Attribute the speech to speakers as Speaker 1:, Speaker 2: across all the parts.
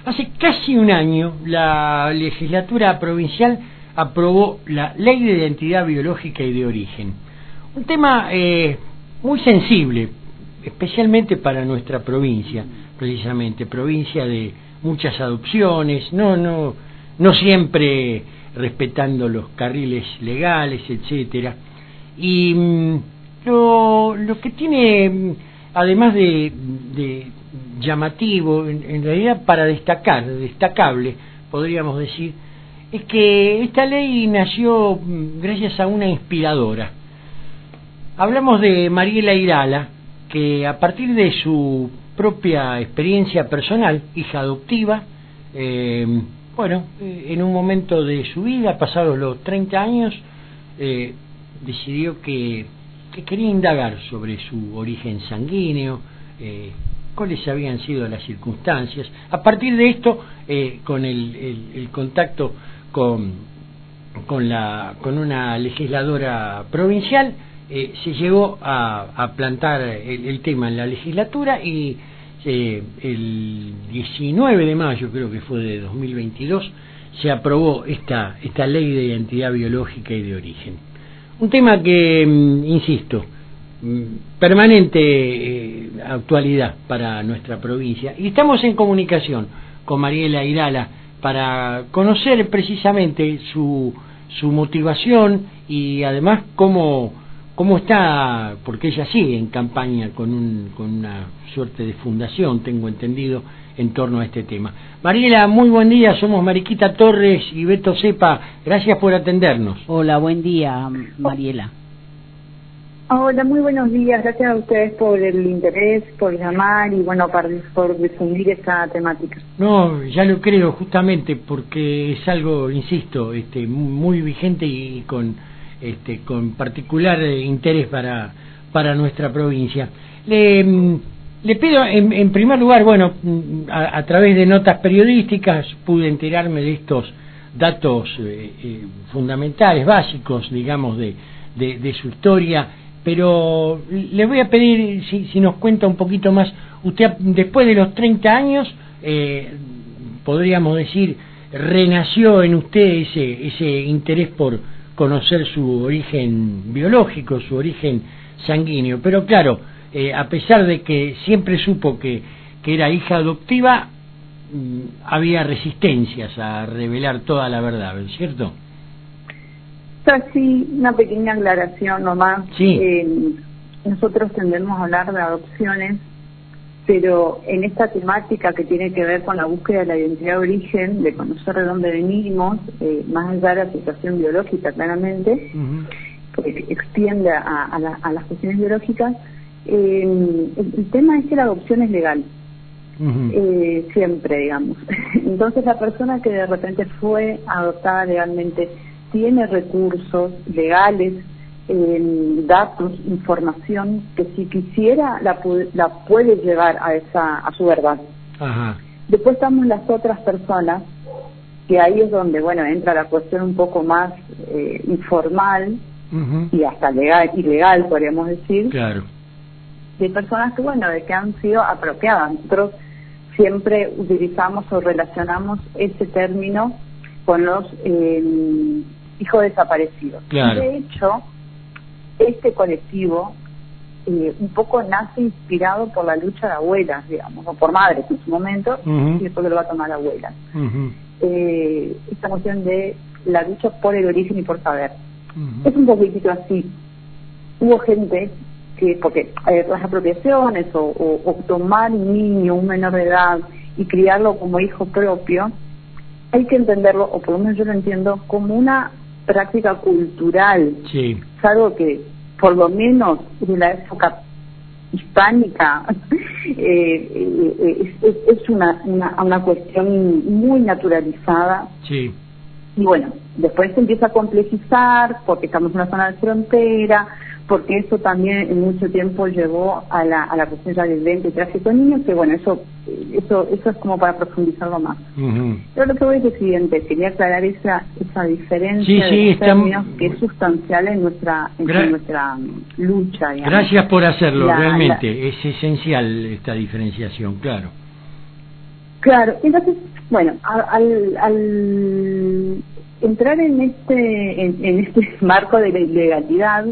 Speaker 1: Hace casi un año la legislatura provincial aprobó la Ley de Identidad Biológica y de Origen. Un tema muy sensible, especialmente para nuestra provincia, precisamente, provincia de muchas adopciones, no siempre respetando los carriles legales, etcétera. Y lo que tiene, además de llamativo, en realidad para destacable, podríamos decir, es que esta ley nació gracias a una inspiradora. Hablamos de Mariela Irala, que a partir de su propia experiencia personal, hija adoptiva, en un momento de su vida, pasados los 30 años, decidió que quería indagar sobre su origen sanguíneo, cuáles habían sido las circunstancias. A partir de esto, con el contacto con una legisladora provincial, se llegó a plantar el tema en la legislatura y el 19 de mayo, creo que fue de 2022, se aprobó esta ley de identidad biológica y de origen. Un tema que, insisto, permanente actualidad para nuestra provincia. Y estamos en comunicación con Mariela Irala para conocer precisamente su motivación y además cómo está, porque ella sigue en campaña con una suerte de fundación, tengo entendido, en torno a este tema. Mariela, muy buen día, somos Mariquita Torres y Beto Cepa, gracias por atendernos.
Speaker 2: Hola, buen día, Mariela.
Speaker 3: Hola, muy buenos días, gracias a ustedes por el interés, por llamar y por difundir esta temática.
Speaker 1: No, ya lo creo, justamente porque es algo, insisto, muy vigente y con particular interés para nuestra provincia. Le pido, en primer lugar, a través de notas periodísticas pude enterarme de estos datos fundamentales, básicos, digamos, de su historia, pero le voy a pedir si nos cuenta un poquito más. Usted, después de los 30 años, podríamos decir, renació en usted ese interés por conocer su origen biológico, su origen sanguíneo, pero claro, a pesar de que siempre supo que era hija adoptiva, había resistencias a revelar toda la verdad, ¿cierto?
Speaker 3: Sí, una pequeña aclaración nomás.
Speaker 1: Sí.
Speaker 3: Nosotros tendemos a hablar de adopciones, pero en esta temática que tiene que ver con la búsqueda de la identidad de origen, de conocer de dónde venimos, más allá de la situación biológica claramente, porque extiende a las cuestiones biológicas, el tema es que la adopción es legal, siempre, digamos. Entonces la persona que de repente fue adoptada legalmente tiene recursos legales, datos, información que si quisiera la puede llevar a su verdad.
Speaker 1: Ajá.
Speaker 3: Después estamos las otras personas, que ahí es donde entra la cuestión un poco más informal y hasta ilegal, podríamos decir.
Speaker 1: Claro.
Speaker 3: De personas que han sido apropiadas. Nosotros siempre utilizamos o relacionamos ese término con los hijos desaparecidos.
Speaker 1: Claro.
Speaker 3: De hecho, este colectivo un poco nace inspirado por la lucha de abuelas, digamos, o por madres en su momento, y después lo va a tomar abuelas. Esta cuestión de la lucha por el origen y por saber. Es un poquitito así. Hubo gente que, porque las apropiaciones o tomar un niño, un menor de edad, y criarlo como hijo propio, hay que entenderlo, o por lo menos yo lo entiendo, como una práctica cultural.
Speaker 1: Sí.
Speaker 3: Es algo que, por lo menos de la época hispánica, es una cuestión muy naturalizada.
Speaker 1: Sí.
Speaker 3: Y después se empieza a complejizar porque estamos en una zona de frontera, porque eso también en mucho tiempo llevó a la cuestión ya del venta y tráfico de niños, que eso es como para profundizarlo más. Pero lo que voy a decir es lo siguiente, quería aclarar esa diferencia de términos que es sustancial en nuestra lucha, digamos.
Speaker 1: Gracias por hacerlo, realmente, es esencial esta diferenciación, claro.
Speaker 3: Claro, entonces, bueno, al entrar en este marco de legalidad,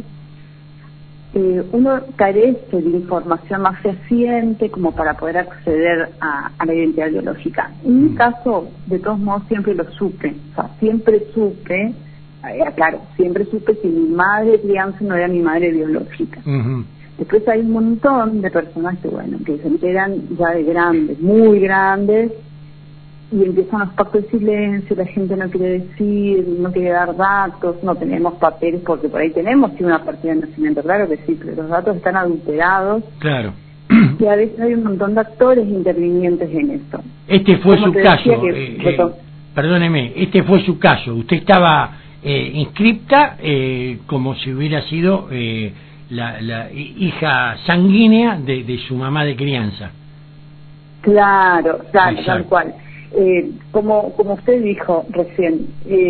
Speaker 3: uno carece de información más fehaciente como para poder acceder a la identidad biológica. En mi caso, de todos modos, siempre lo supe, o sea, siempre supe, claro, siempre supe que mi madre de crianza no era mi madre biológica. Después hay un montón de personas que se enteran ya de grandes, muy grandes, y empiezan los pactos de silencio, la gente no quiere decir, no quiere dar datos, no tenemos papeles, porque por ahí tenemos una partida de nacimiento, claro que sí, pero los datos están adulterados.
Speaker 1: Claro.
Speaker 3: Y a veces hay un montón de actores intervinientes en esto.
Speaker 1: Este fue su caso, perdóneme, este fue su caso. Usted estaba inscripta como si hubiera sido la hija sanguínea de su mamá de crianza.
Speaker 3: Claro, tal cual. Como usted dijo recién,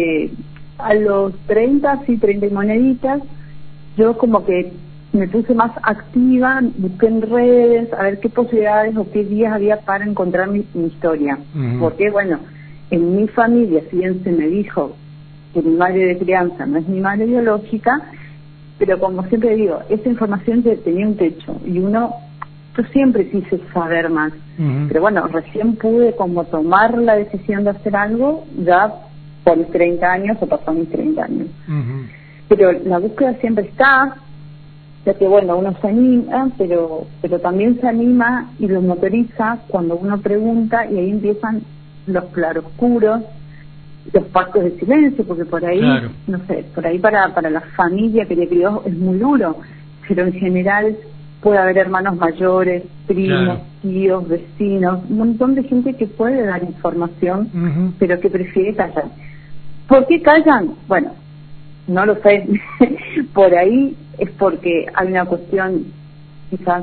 Speaker 3: a los 30 y moneditas, yo como que me puse más activa, busqué en redes a ver qué posibilidades o qué días había para encontrar mi historia. Porque, bueno, en mi familia, si bien se me dijo que mi madre de crianza no es mi madre biológica, pero como siempre digo, esa información tenía un techo y yo siempre quise saber más, pero bueno, recién pude como tomar la decisión de hacer algo ya por mis 30 años o pasó mis 30 años. Pero la búsqueda siempre está, ya que bueno, uno se anima, pero también se anima y lo motoriza cuando uno pregunta, y ahí empiezan los claroscuros, los pactos de silencio, porque por ahí, claro, no sé, por ahí para la familia que le crió es muy duro, pero en general puede haber hermanos mayores, primos, claro, tíos, vecinos, un montón de gente que puede dar información, pero que prefiere callar. ¿Por qué callan? Bueno, no lo sé. Por ahí es porque hay una cuestión quizás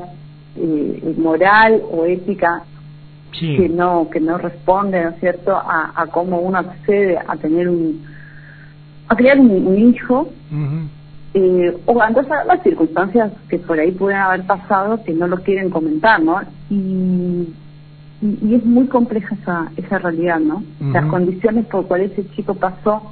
Speaker 3: moral o ética, sí, que no responde, ¿no es cierto?, a cómo uno accede a tener a crear un hijo. O entonces las circunstancias que por ahí pueden haber pasado que no lo quieren comentar, ¿no? Y es muy compleja esa realidad, ¿no? Las condiciones por cuales ese chico pasó,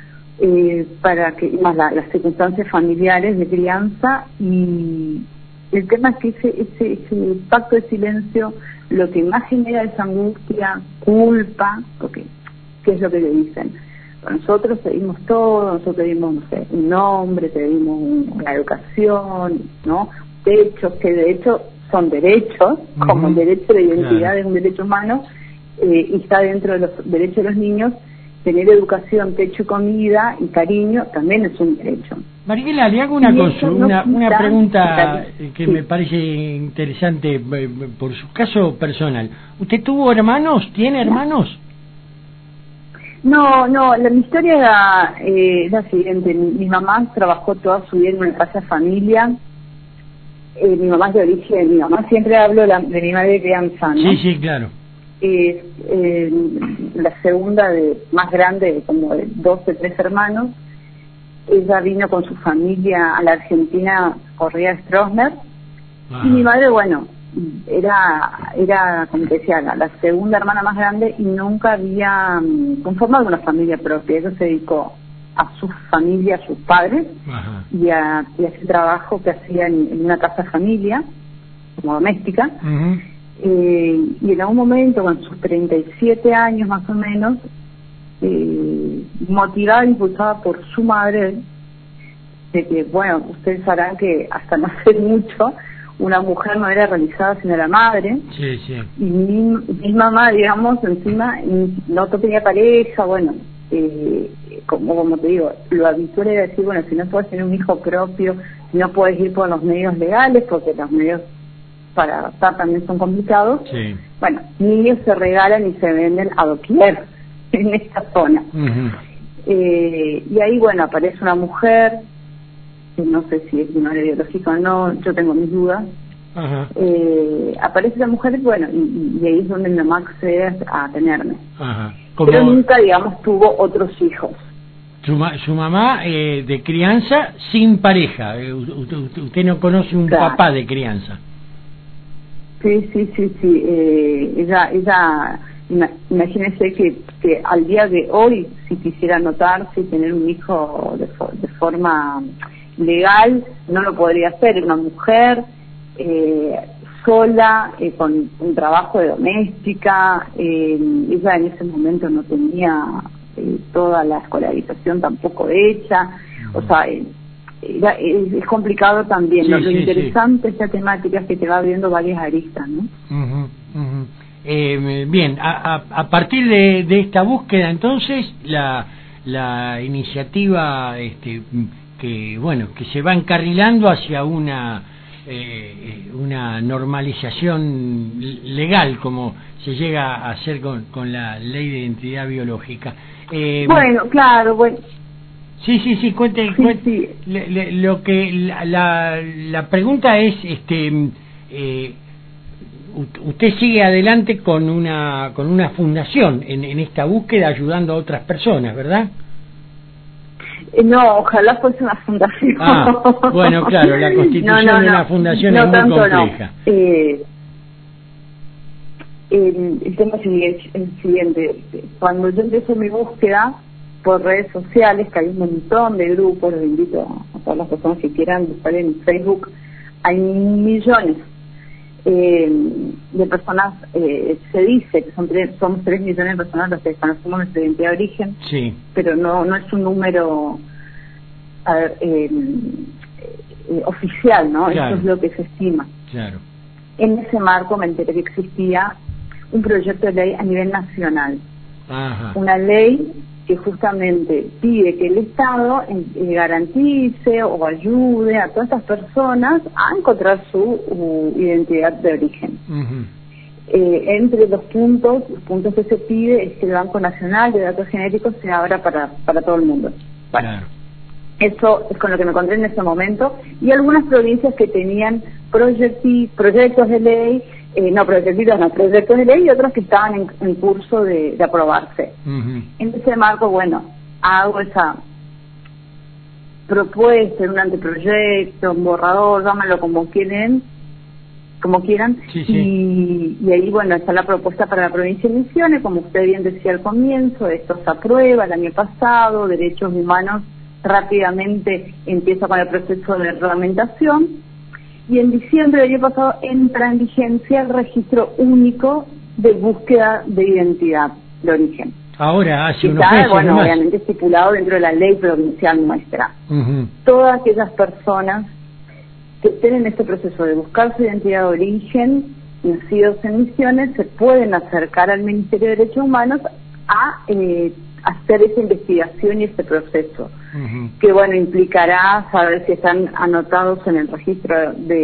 Speaker 3: para que más las circunstancias familiares de crianza, y el tema es que ese pacto de silencio lo que más genera es angustia, culpa, porque ¿qué es lo que le dicen? Nosotros te dimos todo, nosotros te dimos, no sé, un nombre, te dimos una educación, ¿no? Derechos, que de hecho son derechos, como el derecho de identidad, claro, es un derecho humano, y está dentro de los derechos de los niños. Tener educación, techo, comida y cariño también es un derecho.
Speaker 1: Mariela, le hago una pregunta que me parece interesante por su caso personal. ¿Usted tuvo hermanos? ¿Tiene hermanos?
Speaker 3: No, la historia era la siguiente. Mi mamá trabajó toda su vida en una casa de familia. Mi mamá es de origen, mi mamá siempre hablo de mi madre de crianza, ¿no?
Speaker 1: Sí, claro.
Speaker 3: La segunda más grande, como de 12, 3 hermanos. Ella vino con su familia a la Argentina, corría Stroessner. Y mi madre, bueno, era como te decía, la segunda hermana más grande, y nunca había conformado una familia propia. Ella se dedicó a su familia, a sus padres, y a ese trabajo que hacía en una casa familia, como doméstica. Y en algún momento, con sus 37 años más o menos, motivada e impulsada por su madre, de que, bueno, ustedes sabrán que hasta no hace mucho una mujer no era realizada sino la madre. Y mi mamá, digamos, encima no tenía pareja, bueno, como te digo, lo habitual era decir, bueno, si no puedes tener un hijo propio, si no puedes ir por los medios legales, porque los medios para adoptar también son complicados. Bueno, niños se regalan y se venden a doquier en esta zona. Y ahí, bueno, aparece una mujer, que no sé si es mi madre biológica o no, yo tengo mis dudas. Aparece la mujer, bueno, y ahí es donde mi mamá accede a tenerme. Pero nunca, digamos, tuvo otros hijos.
Speaker 1: Su mamá de crianza sin pareja. Usted no conoce un papá de crianza.
Speaker 3: Sí. Ella Imagínense que al día de hoy, si quisiera anotarse y tener un hijo de forma legal, no lo podría hacer. Una mujer sola, con un trabajo de doméstica, ella en ese momento no tenía toda la escolarización tampoco hecha, o sea, es complicado también.
Speaker 1: Sí,
Speaker 3: lo
Speaker 1: sí,
Speaker 3: interesante de esta temática es que te va abriendo varias aristas, ¿no?
Speaker 1: Bien, a partir de esta búsqueda, entonces, la iniciativa que se va encarrilando hacia una normalización legal, como se llega a hacer con la ley de identidad biológica.
Speaker 3: Bueno, claro, bueno.
Speaker 1: Sí, cuente.
Speaker 3: Sí.
Speaker 1: Lo que la pregunta es, usted sigue adelante con una fundación en esta búsqueda, ayudando a otras personas, ¿verdad?
Speaker 3: No, ojalá fuese una fundación.
Speaker 1: Bueno, claro, la constitución de una fundación es muy compleja.
Speaker 3: El tema es el siguiente. Cuando yo empecé mi búsqueda por redes sociales, que hay un montón de grupos, los invito a todas las personas que quieran buscar en Facebook, hay millones de personas, se dice que somos 3 millones de personas las que desconocemos nuestra identidad de origen,
Speaker 1: sí,
Speaker 3: pero no es un número oficial, ¿no?
Speaker 1: Claro.
Speaker 3: Eso es lo que se estima.
Speaker 1: Claro.
Speaker 3: En ese marco me enteré que existía un proyecto de ley a nivel nacional.
Speaker 1: Ajá.
Speaker 3: Una ley que justamente pide que el Estado garantice o ayude a todas estas personas a encontrar su identidad de origen. Entre los puntos que se pide es que el Banco Nacional de Datos Genéticos se abra para todo el mundo. Bueno,
Speaker 1: Claro.
Speaker 3: eso es con lo que me encontré en ese momento, y algunas provincias que tenían proyectos de ley, proyectos de ley, y otros que estaban en curso de aprobarse. En ese marco, bueno, hago esa propuesta, un anteproyecto, un borrador, llámalo como quieran,
Speaker 1: Sí.
Speaker 3: Y ahí, bueno, está la propuesta para la provincia de Misiones, como usted bien decía al comienzo, esto se aprueba el año pasado, Derechos Humanos rápidamente empieza con el proceso de reglamentación, y en diciembre del año pasado entra en vigencia el registro único de búsqueda de identidad de origen.
Speaker 1: Ahora, hace unos
Speaker 3: está,
Speaker 1: meses
Speaker 3: bueno,
Speaker 1: nomás.
Speaker 3: obviamente estipulado dentro de la ley provincial nuestra. Todas aquellas personas que estén en este proceso de buscar su identidad de origen, nacidos en Misiones, se pueden acercar al Ministerio de Derechos Humanos a hacer esa investigación y este proceso, que bueno, implicará saber si están anotados en el registro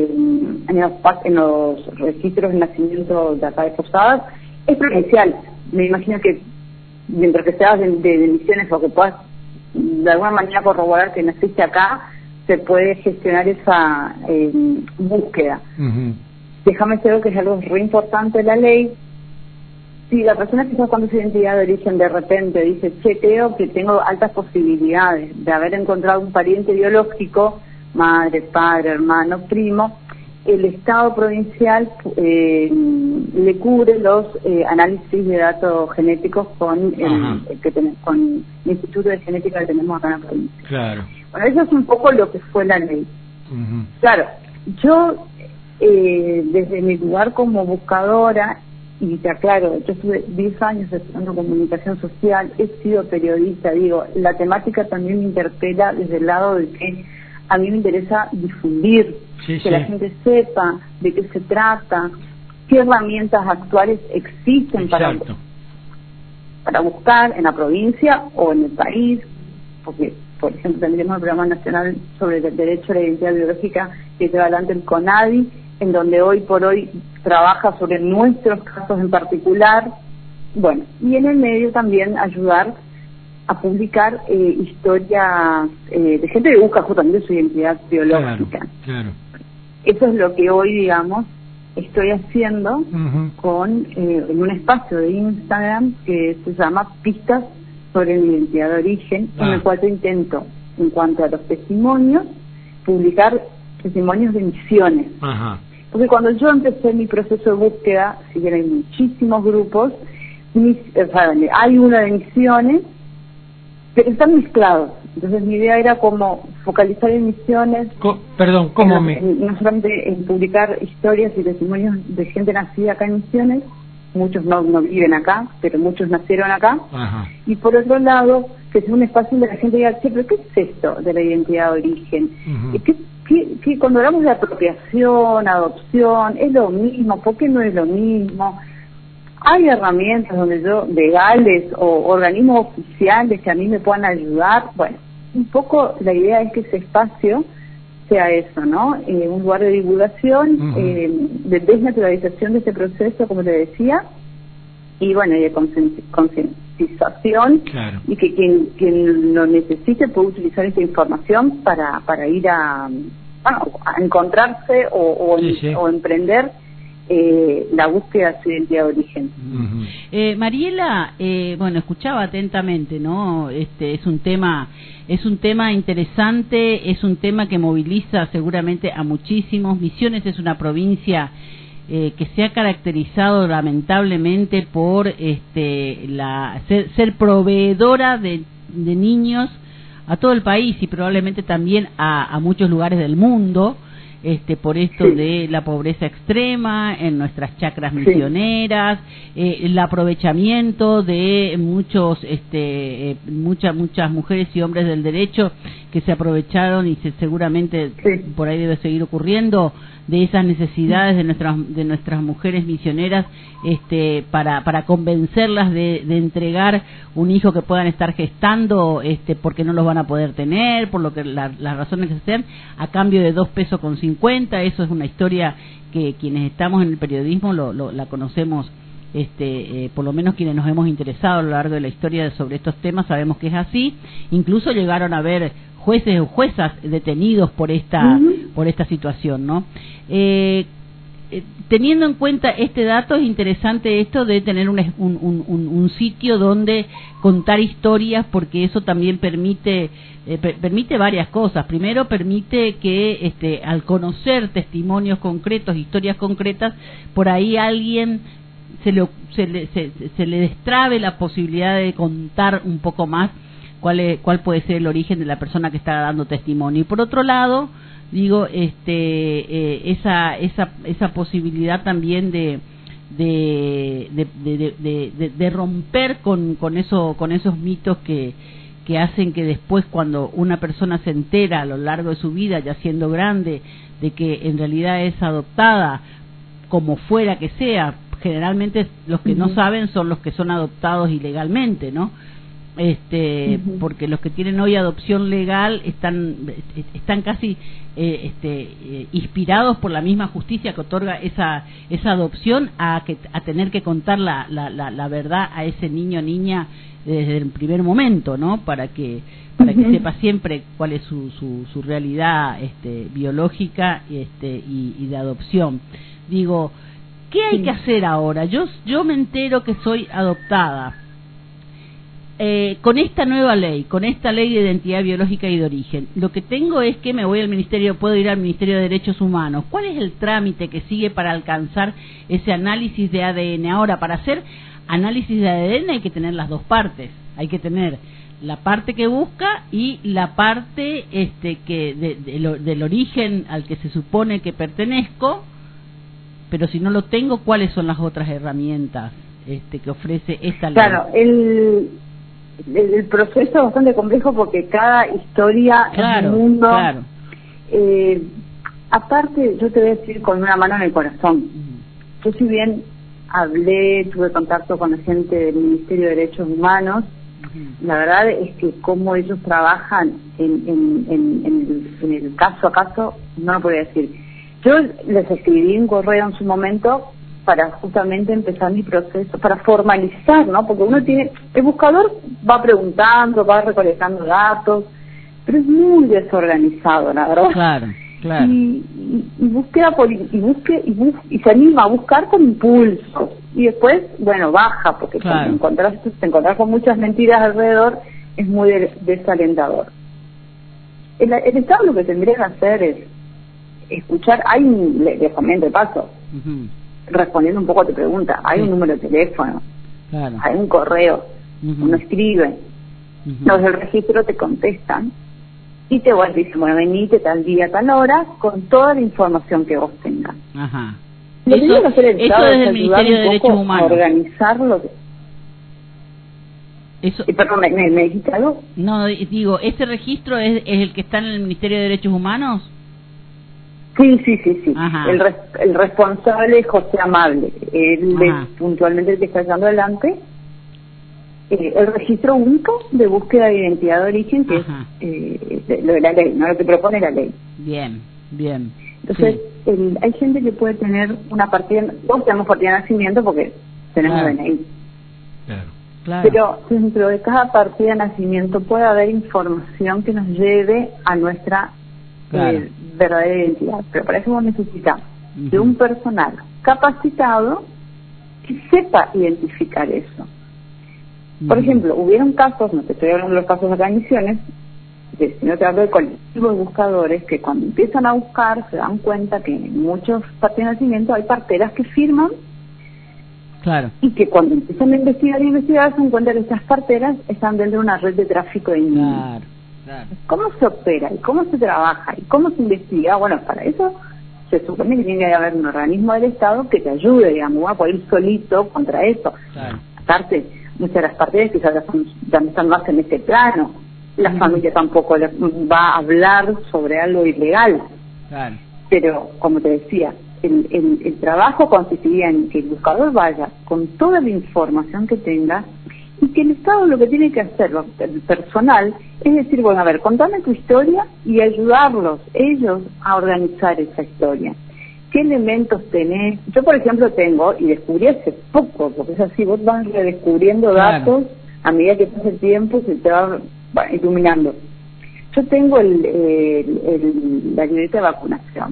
Speaker 3: en los registros de nacimiento de acá de Posadas. Es provincial. Me imagino que mientras que seas de Misiones o que puedas de alguna manera corroborar que naciste acá, se puede gestionar esa búsqueda. Déjame decir que es algo re importante de la ley. Si la persona que está con su identidad de origen de repente dice, creo que tengo altas posibilidades de haber encontrado un pariente biológico, madre, padre, hermano, primo, el Estado provincial le cubre los análisis de datos genéticos con el Instituto de Genética que tenemos acá en la provincia.
Speaker 1: Claro.
Speaker 3: Bueno, eso es un poco lo que fue la ley. Claro, yo desde mi lugar como buscadora, y te aclaro, yo estuve 10 años estudiando comunicación social, he sido periodista, la temática también me interpela desde el lado de que a mí me interesa difundir, que la gente sepa de qué se trata, qué herramientas actuales existen para buscar en la provincia o en el país, porque, por ejemplo, tendremos el Programa Nacional sobre el Derecho a la Identidad Biológica que lleva adelante el CONADI, en donde hoy por hoy trabaja sobre nuestros casos en particular, bueno, y en el medio también ayudar a publicar historias de gente que busca justamente su identidad biológica.
Speaker 1: Claro.
Speaker 3: Eso es lo que hoy, digamos, estoy haciendo en un espacio de Instagram que se llama Pistas sobre mi identidad de origen, en el cual yo intento, en cuanto a los testimonios, publicar testimonios de misiones. Porque cuando yo empecé mi proceso de búsqueda, si bien hay muchísimos grupos, hay una de Misiones, pero están mezclados. Entonces mi idea era como focalizar en Misiones, no solamente en publicar historias y testimonios de gente nacida acá en Misiones, muchos no viven acá, pero muchos nacieron acá. Ajá. Y por otro lado, que sea un espacio donde la gente diga, che, pero ¿qué es esto de la identidad de origen? Uh-huh. ¿Qué cuando hablamos de apropiación, adopción, es lo mismo? ¿Por qué no es lo mismo? Hay herramientas donde legales o organismos oficiales que a mí me puedan ayudar. Bueno, un poco la idea es que ese espacio sea eso, ¿no? Un lugar de divulgación, uh-huh, de desnaturalización de este proceso, como te decía, y bueno, y de concientización, claro, y que quien lo necesite puede utilizar esta información para ir a encontrarse o emprender la búsqueda de su identidad de origen.
Speaker 2: Uh-huh. Mariela, bueno, escuchaba atentamente, ¿no? Es un tema interesante, es un tema que moviliza seguramente a muchísimos. Misiones es una provincia que se ha caracterizado lamentablemente por ser proveedora de niños a todo el país y probablemente también a muchos lugares del mundo. Por esto sí, de la pobreza extrema en nuestras chacras misioneras, el aprovechamiento de muchas mujeres y hombres del derecho que se aprovecharon y seguramente sí, por ahí debe seguir ocurriendo, de esas necesidades de nuestras mujeres misioneras para convencerlas de entregar un hijo que puedan estar gestando porque no los van a poder tener, por lo que las razones que sean, a cambio de 2 pesos con 50. Eso es una historia que quienes estamos en el periodismo la conocemos, por lo menos quienes nos hemos interesado a lo largo de la historia sobre estos temas sabemos que es así. Incluso llegaron a haber jueces o juezas detenidos por esta situación, ¿no? Teniendo en cuenta este dato, es interesante esto de tener un sitio donde contar historias, porque eso también permite varias cosas. Primero, permite que al conocer testimonios concretos, historias concretas, por ahí alguien se le destrabe la posibilidad de contar un poco más cuál puede ser el origen de la persona que está dando testimonio. Y por otro lado, digo, esa posibilidad también de romper con esos mitos que hacen que después, cuando una persona se entera a lo largo de su vida, ya siendo grande, de que en realidad es adoptada, como fuera que sea, generalmente los que no saben son los que son adoptados ilegalmente, ¿no? Porque los que tienen hoy adopción legal están casi inspirados por la misma justicia que otorga esa adopción a tener que contar la verdad a ese niño o niña desde el primer momento, ¿no? Para que sepa siempre cuál es su realidad biológica y de adopción. Digo, ¿qué hay que hacer ahora? Yo me entero que soy adoptada. Con esta nueva ley, con esta ley de identidad biológica y de origen, lo que tengo es que puedo ir al Ministerio de Derechos Humanos. ¿Cuál es el trámite que sigue para alcanzar ese análisis de ADN? Ahora, para hacer análisis de ADN hay que tener las dos partes. Hay que tener la parte que busca y la parte del origen al que se supone que pertenezco. Pero si no lo tengo, ¿cuáles son las otras herramientas que ofrece esta ley? Claro,
Speaker 3: el proceso es bastante complejo porque cada historia es un mundo. Claro. Aparte, yo te voy a decir con una mano en el corazón. Yo, si bien tuve contacto con la gente del Ministerio de Derechos Humanos, la verdad es que cómo ellos trabajan en el caso a caso, no lo podría decir. Yo les escribí un correo en su momento para justamente empezar mi proceso, para formalizar, ¿no? Porque el buscador va preguntando, va recolectando datos, pero es muy desorganizado, la verdad. Claro. Y se anima a buscar con impulso. Y después, bueno, baja, porque claro, cuando te encontrás con muchas mentiras alrededor, es muy desalentador. El Estado lo que tendría que hacer es escuchar, les comento de paso, respondiendo un poco a tu pregunta, hay un número de teléfono
Speaker 2: Claro.
Speaker 3: Hay un correo, uno escribe, los del registro te contestan y te dicen, bueno, venite tal día, tal hora, con toda la información que vos tengas.
Speaker 2: Ajá.
Speaker 3: Lo que tiene que hacer el Estado
Speaker 2: desde
Speaker 3: es
Speaker 2: el Ministerio de Derechos Humanos.
Speaker 3: A organizarlo.
Speaker 2: Eso.
Speaker 3: Perdón, ¿me dijiste algo?
Speaker 2: No, digo, ¿ese registro es el que está en el Ministerio de Derechos Humanos?
Speaker 3: Sí.
Speaker 2: Ajá.
Speaker 3: El responsable es José Amable. Él es puntualmente el que está llevando adelante el registro único de búsqueda de identidad de origen, que es lo de la ley, ¿no? Lo que propone la ley.
Speaker 2: Bien.
Speaker 3: Entonces, hay gente que puede tener una partida, todos tenemos partida de nacimiento porque tenemos DNI.
Speaker 2: Claro.
Speaker 3: Pero dentro de cada partida de nacimiento puede haber información que nos lleve a nuestra verdadera identidad. Pero para eso vos necesitas de un personal capacitado que sepa identificar eso. Por ejemplo, hubieron casos, no te estoy hablando de los casos acá en Misiones, sino te hablo de colectivos de buscadores que cuando empiezan a buscar se dan cuenta que en muchos partidas de nacimiento hay parteras que firman.
Speaker 2: Claro. Y
Speaker 3: que cuando empiezan a investigar se dan cuenta que estas parteras están dentro de una red de tráfico de niños.
Speaker 2: Claro.
Speaker 3: ¿Cómo se opera? ¿Y cómo se trabaja? ¿Y cómo se investiga? Bueno, para eso se supone que tiene que haber un organismo del Estado que te ayude, digamos, a poder ir solito contra eso.
Speaker 2: Claro.
Speaker 3: Aparte, muchas de las parteras quizás ya están más en este plano. La familia tampoco va a hablar sobre algo ilegal.
Speaker 2: Claro.
Speaker 3: Pero, como te decía, el trabajo consistiría en que el buscador vaya con toda la información que tenga y que el Estado lo que tiene que hacer, el personal, es decir, bueno, a ver, contame tu historia y ayudarlos, ellos, a organizar esa historia. ¿Qué elementos tenés? Yo, por ejemplo, tengo, y descubrí hace poco, porque es así, vos vas redescubriendo datos a medida que pasa el tiempo, se te va iluminando. Yo tengo la libreta de vacunación.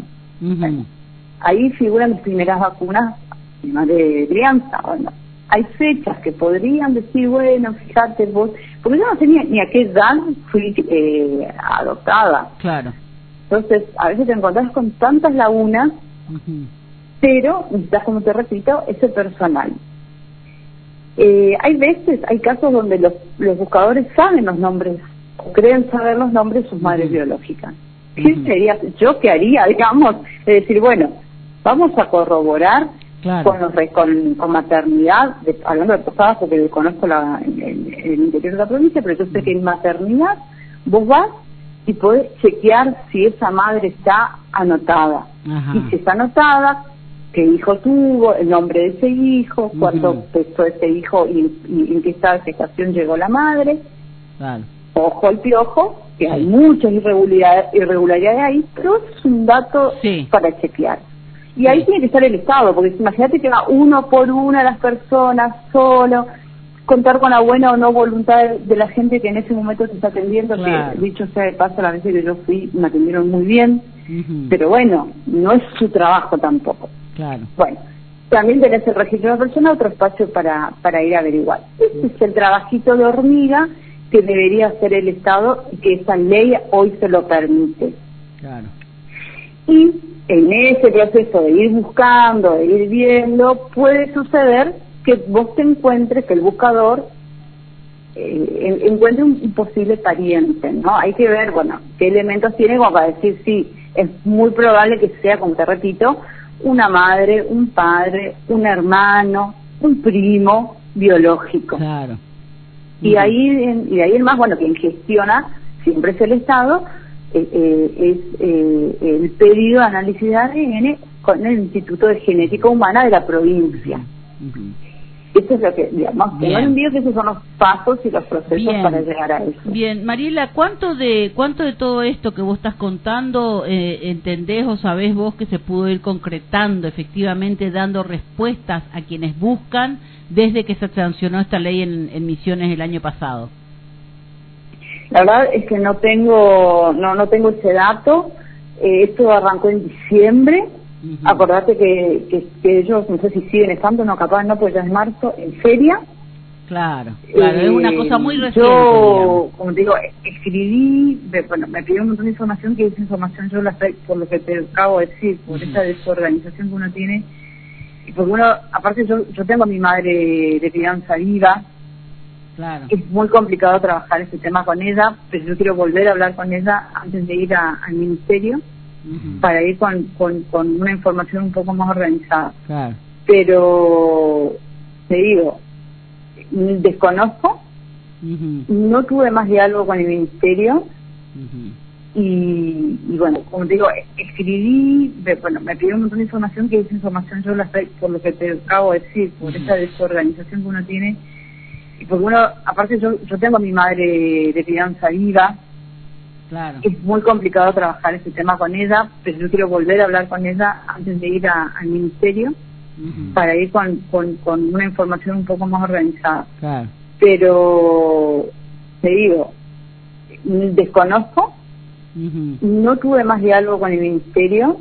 Speaker 3: Ahí figuran mis primeras vacunas de crianza. Bueno, hay fechas que podrían decir, bueno, fíjate vos, porque yo no sé ni a qué edad fui adoptada.
Speaker 2: Claro.
Speaker 3: Entonces, a veces te encontrás con tantas lagunas, pero necesitas, como te repito, ese personal. Hay casos donde los buscadores saben los nombres, o creen saber los nombres de sus madres biológicas. ¿Qué sería? ¿Yo qué haría, digamos? Es decir, bueno, vamos a corroborar con maternidad, hablando de posadas porque conozco el interior de la provincia, pero yo sé que en maternidad vos vas y podés chequear si esa madre está anotada. Y si está anotada, qué hijo tuvo, el nombre de ese hijo, cuánto pesó ese hijo y en qué estado de gestación llegó la madre. Ojo al piojo, que hay muchas irregularidades ahí, pero es un dato para chequear. Y ahí tiene que estar el Estado, porque imagínate que va uno por una de las personas solo, contar con la buena o no voluntad de la gente que en ese momento te está atendiendo, que dicho sea de paso, la vez que yo fui me atendieron muy bien, pero bueno, no es su trabajo tampoco. Bueno, también tenés el registro de la persona, otro espacio para ir a averiguar. Ese es el trabajito de hormiga que debería hacer el Estado y que esa ley hoy se lo permite. Y en ese proceso de ir buscando, de ir viendo, puede suceder que vos te encuentres, que el buscador encuentre un posible pariente, ¿no? Hay que ver, bueno, qué elementos tiene como para decir, sí, es muy probable que sea, como te repito, una madre, un padre, un hermano, un primo biológico. Y ahí el más, bueno, quien gestiona siempre es el Estado, es el pedido de análisis de ADN con el Instituto de Genética Humana de la provincia. Eso es lo que, digamos, tengo entendido que esos son los pasos y los procesos para llegar a eso.
Speaker 2: Bien, Mariela, ¿cuánto de todo esto que vos estás contando entendés o sabés vos que se pudo ir concretando, efectivamente dando respuestas a quienes buscan desde que se sancionó esta ley en Misiones el año pasado?
Speaker 3: La verdad es que no tengo ese dato. Esto arrancó en diciembre. Acordate que ellos, no sé si siguen estando, no, capaz no, pues ya es marzo, en feria.
Speaker 2: Claro, es una cosa muy reciente.
Speaker 3: Yo, como te digo, escribí, me pidió un montón de información, que esa información yo la sé, por lo que te acabo de decir, por esa desorganización que uno tiene, porque uno, aparte yo tengo a mi madre de crianza viva.
Speaker 2: Claro.
Speaker 3: Es muy complicado trabajar ese tema con ella, pero yo quiero volver a hablar con ella antes de ir al ministerio, para ir con una información un poco más organizada.
Speaker 2: Claro.
Speaker 3: Pero te digo, desconozco, no tuve más diálogo con el ministerio, y bueno, como te digo, escribí, bueno, me pidieron un montón de información, que esa información yo la estoy, por lo que te acabo de decir, por esa desorganización que uno tiene. Y porque uno, aparte yo tengo a mi madre de crianza viva.
Speaker 2: Claro.
Speaker 3: Es muy complicado trabajar ese tema con ella, pero yo quiero volver a hablar con ella antes de ir al ministerio, para ir con una información un poco más organizada.
Speaker 2: Claro.
Speaker 3: Pero te digo, desconozco, no tuve más diálogo con el ministerio,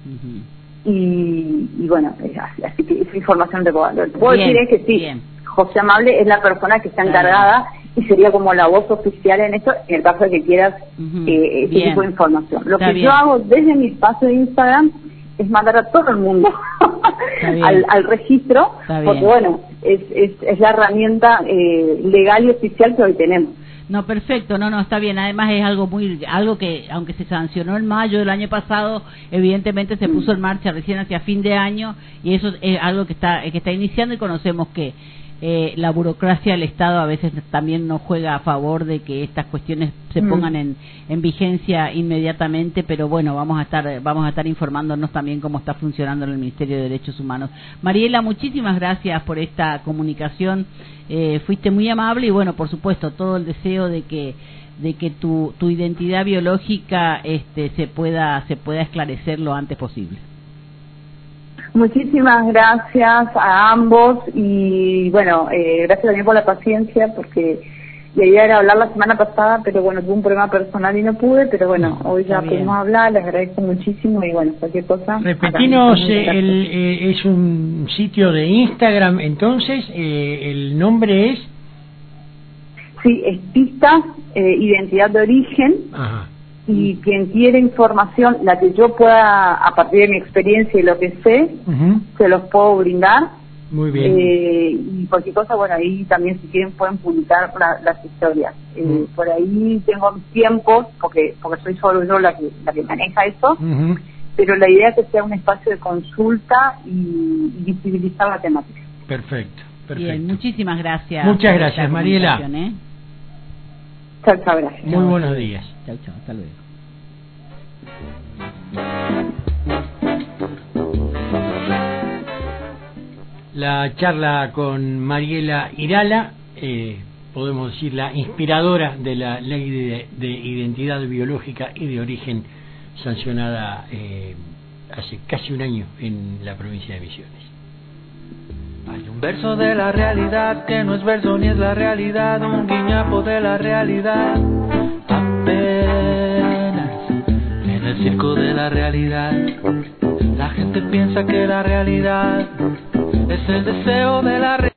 Speaker 3: y bueno, así que esa información te puedo decir es que sí. Bien. José Amable es la persona que está encargada y sería como la voz oficial en esto, en el caso de que quieras ese tipo de información. Lo que yo hago desde mi espacio de Instagram es mandar a todo el mundo al registro, porque bueno, es la herramienta legal y oficial que hoy tenemos.
Speaker 2: No, perfecto, no, está bien. Además es algo que, aunque se sancionó en mayo del año pasado, evidentemente se puso en marcha recién hacia fin de año, y eso es algo que está iniciando, y conocemos que la burocracia del Estado a veces también no juega a favor de que estas cuestiones se pongan en vigencia inmediatamente, pero bueno, vamos a estar informándonos también cómo está funcionando en el Ministerio de Derechos Humanos. Mariela, muchísimas gracias por esta comunicación, fuiste muy amable, y bueno, por supuesto, todo el deseo de que tu identidad biológica se pueda esclarecer lo antes posible.
Speaker 3: Muchísimas gracias a ambos, y bueno, gracias también por la paciencia, porque la idea era hablar la semana pasada, pero bueno, tuve un problema personal y no pude, pero bueno, hoy ya pudimos hablar, les agradezco muchísimo, y bueno, cualquier cosa.
Speaker 1: Repetinos, es un sitio de Instagram, entonces, el nombre es...
Speaker 3: Sí, es Pistas, Identidad de Origen. Ajá. Y quien quiere información, la que yo pueda, a partir de mi experiencia y lo que sé, se los puedo brindar.
Speaker 1: Muy bien.
Speaker 3: Y cualquier cosa, bueno, ahí también si quieren pueden publicar las historias. Por ahí tengo mis tiempos, porque soy solo yo la que maneja eso, pero la idea es que sea un espacio de consulta y visibilizar la temática.
Speaker 1: Perfecto.
Speaker 2: Bien, muchísimas gracias.
Speaker 1: Muchas gracias, Mariela.
Speaker 3: Chao, gracias.
Speaker 1: Muy buenos días.
Speaker 2: Chao, hasta luego.
Speaker 1: La charla con Mariela Irala, podemos decir la inspiradora de la ley de identidad biológica y de origen sancionada hace casi un año en la provincia de Misiones.
Speaker 4: Hay un verso de la realidad que no es verso ni es la realidad, un guiñapo de la realidad, apenas en el circo de la realidad. La gente piensa que la realidad es el deseo de la realidad.